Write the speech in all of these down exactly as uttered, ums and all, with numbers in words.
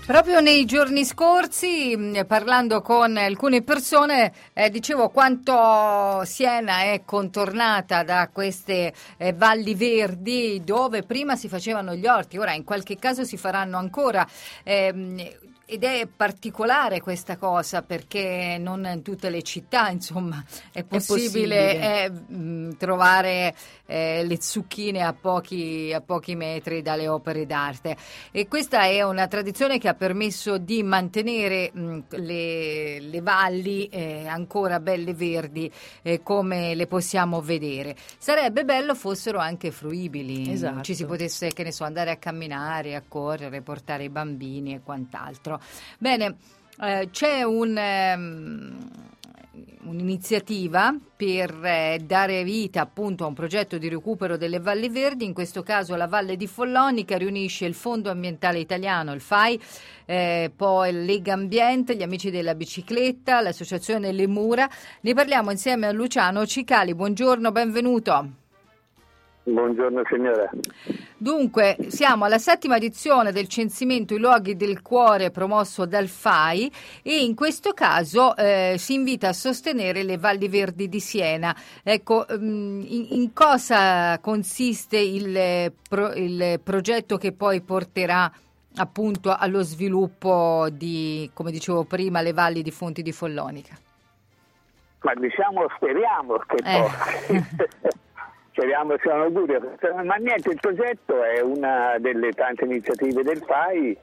Proprio nei giorni scorsi, parlando con alcune persone, eh, dicevo quanto Siena è contornata da queste eh, valli verdi dove prima si facevano gli orti, ora in qualche caso si faranno ancora. Ehm, Ed è particolare questa cosa perché non in tutte le città, insomma, è possibile, è possibile. Eh, mh, trovare eh, le zucchine a pochi, a pochi metri dalle opere d'arte. E questa è una tradizione che ha permesso di mantenere mh, le, le valli eh, ancora belle verdi eh, come le possiamo vedere. Sarebbe bello fossero anche fruibili, esatto. Ci si potesse, che ne so, andare a camminare, a correre, portare i bambini e quant'altro. Bene, eh, c'è un, um, un'iniziativa per eh, dare vita appunto a un progetto di recupero delle valli verdi, in questo caso la Valle di Follonica riunisce il Fondo Ambientale Italiano, il F A I, eh, poi Lega Ambiente, gli Amici della Bicicletta, l'associazione Le Mura. Ne parliamo insieme a Luciano Cicali. Buongiorno, benvenuto. Buongiorno signora. Dunque, siamo alla settima edizione del censimento I luoghi del cuore promosso dal F A I e in questo caso eh, si invita a sostenere le Valli Verdi di Siena. Ecco, in, in cosa consiste il, pro, il progetto che poi porterà appunto allo sviluppo di, come dicevo prima, le valli di Fonti di Follonica? Ma diciamo, speriamo che eh. poi... Speriamo sia un augurio, ma niente, il progetto è una delle tante iniziative del F A I,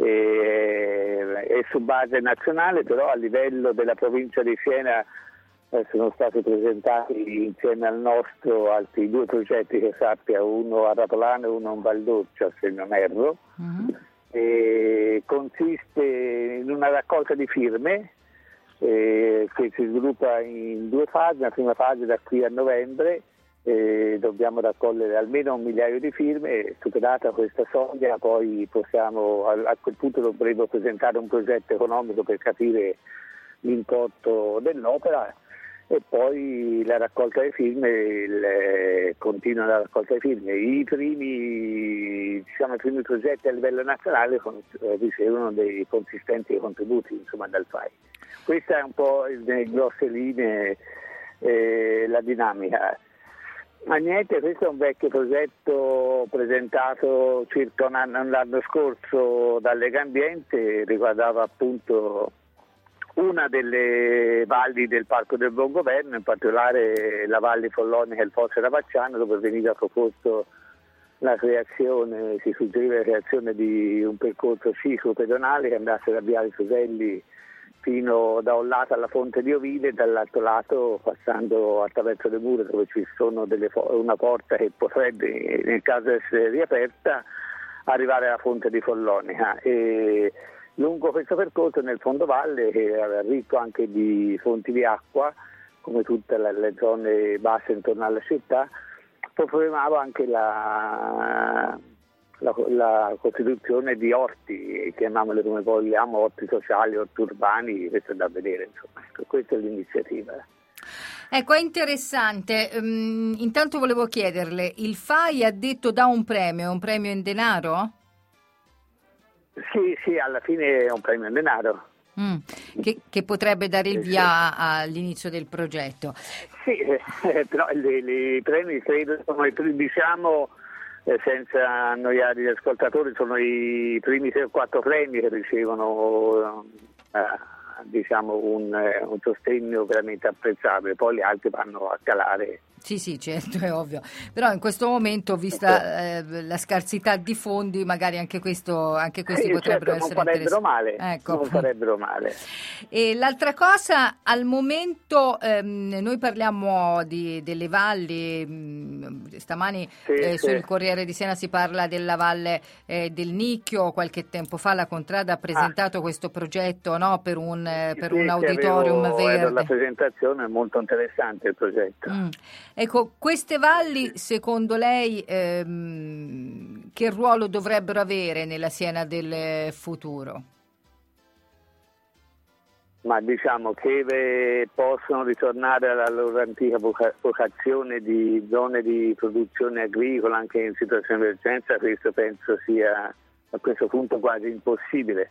eh, è su base nazionale, però a livello della provincia di Siena eh, sono stati presentati insieme al nostro altri due progetti che sappia, uno a Rapolano e uno a Valdoccia, se non erro. Mm-hmm. E consiste in una raccolta di firme eh, che si sviluppa in due fasi, la prima fase da qui a novembre. Eh, dobbiamo raccogliere almeno un migliaio di firme, superata questa soglia poi possiamo, a, a quel punto dovremo presentare un progetto economico per capire l'importo dell'opera e poi la raccolta delle firme, il, eh, continua la raccolta delle firme. I primi, diciamo, i primi progetti a livello nazionale con, eh, ricevono dei consistenti contributi, insomma, dal F A I. Questa è un po' nelle grosse linee eh, la dinamica. Ma niente, questo è un vecchio progetto presentato circa un anno, l'anno scorso da Lega Ambiente, riguardava appunto una delle valli del Parco del Buon Governo, in particolare la Valle Follonica e il Fosso Rapacciano, dove veniva proposto la creazione, si suggeriva la creazione di un percorso ciclo-pedonale che andasse da Viale Suselli fino da un lato alla fonte di Ovile e dall'altro lato passando attraverso le mura dove ci sono delle fo- una porta che potrebbe nel caso di essere riaperta arrivare alla fonte di Follonica. E lungo questo percorso nel fondovalle, che era ricco anche di fonti di acqua come tutte le, le zone basse intorno alla città, proponevamo anche la La, la costituzione di orti, chiamiamole come vogliamo, orti sociali, orti urbani, questo è da vedere, insomma, questa è l'iniziativa. Ecco, è interessante. Um, intanto volevo chiederle, il F A I ha detto dà un premio, è un premio in denaro? Sì, sì, alla fine è un premio in denaro. Mm, che, che potrebbe dare il via all'inizio del progetto. Sì, eh, però i premi credo sono i diciamo Eh, senza annoiare gli ascoltatori, sono i primi tre o quattro premi che ricevono eh, diciamo un, eh, un sostegno veramente apprezzabile, poi gli altri vanno a calare. Sì, sì, certo, è ovvio. Però in questo momento, vista eh, la scarsità di fondi, magari anche questo, anche questi eh, potrebbero certo, essere non farebbero male, ecco. non farebbero male. E l'altra cosa, al momento ehm, noi parliamo di, delle valli, mh, stamani sì, eh, sì. sul Corriere di Siena si parla della valle eh, del Nicchio, qualche tempo fa la Contrada ha presentato ah. questo progetto, no, per un, eh, per sì, un auditorium avevo, verde. La presentazione è molto interessante il progetto. Mm. Ecco, queste valli, secondo lei, ehm, che ruolo dovrebbero avere nella Siena del futuro? Ma diciamo che eh, possono ritornare alla loro antica voca- vocazione di zone di produzione agricola anche in situazione di emergenza, questo penso sia a questo punto quasi impossibile.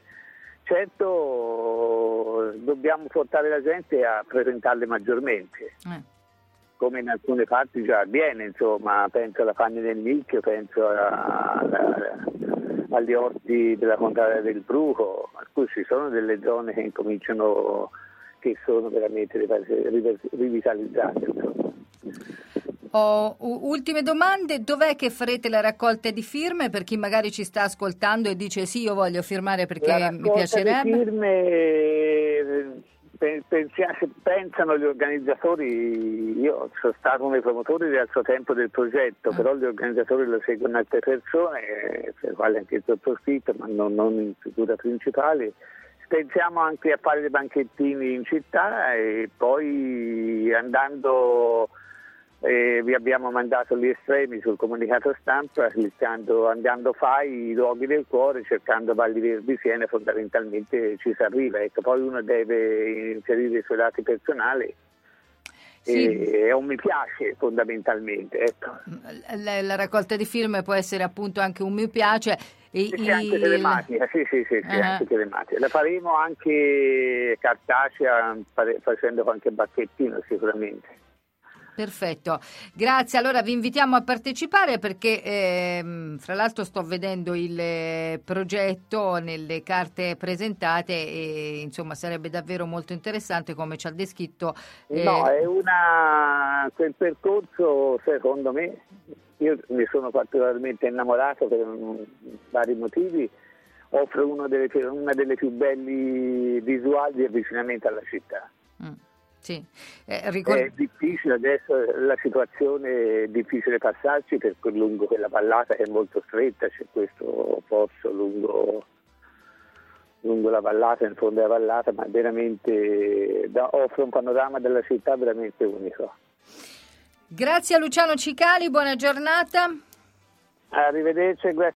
Certo, dobbiamo portare la gente a frequentarle maggiormente, eh. come in alcune parti già avviene, insomma, penso alla Fagna del Nicchio, penso a, a, agli orti della Contrada del Bruco, a cui ci sono delle zone che incominciano, che sono veramente rivitalizzate, insomma. Oh, ultime domande, dov'è che farete la raccolta di firme per chi magari ci sta ascoltando e dice sì, io voglio firmare perché mi piacerebbe? La firme, pensano gli organizzatori, io sono stato uno dei promotori al suo tempo del progetto, ah. però gli organizzatori lo seguono altre persone, per le quali anche il sottoscritto, ma non, non in figura principale. Pensiamo anche a fare dei banchettini in città e poi andando... Eh, vi abbiamo mandato gli estremi sul comunicato stampa, cliccando, andando fai i luoghi del cuore, cercando Valli Verdi Siena, fondamentalmente ci si arriva. Ecco, poi uno deve inserire i suoi dati personali sì. e, e un mi piace fondamentalmente. Ecco. La, la raccolta di firme può essere appunto anche un mi piace. E, sì, i, anche telematica, sì, sì, sì, sì uh-huh. anche telematica. La faremo anche cartacea facendo qualche bacchettino sicuramente. Perfetto, grazie. Allora vi invitiamo a partecipare perché ehm, fra l'altro sto vedendo il eh, progetto nelle carte presentate e insomma sarebbe davvero molto interessante come ci ha descritto. Eh... No, è una quel percorso secondo me, io mi sono particolarmente innamorato per um, vari motivi, offre uno delle, una delle più belli visuali di avvicinamento alla città. Mm. Sì. Eh, ricord- è difficile adesso, la situazione è difficile passarci per lungo quella vallata che è molto stretta, c'è questo pozzo lungo, lungo la vallata, in fondo alla vallata, ma veramente da, offre un panorama della città veramente unico. Grazie a Luciano Cicali, buona giornata. Arrivederci, grazie.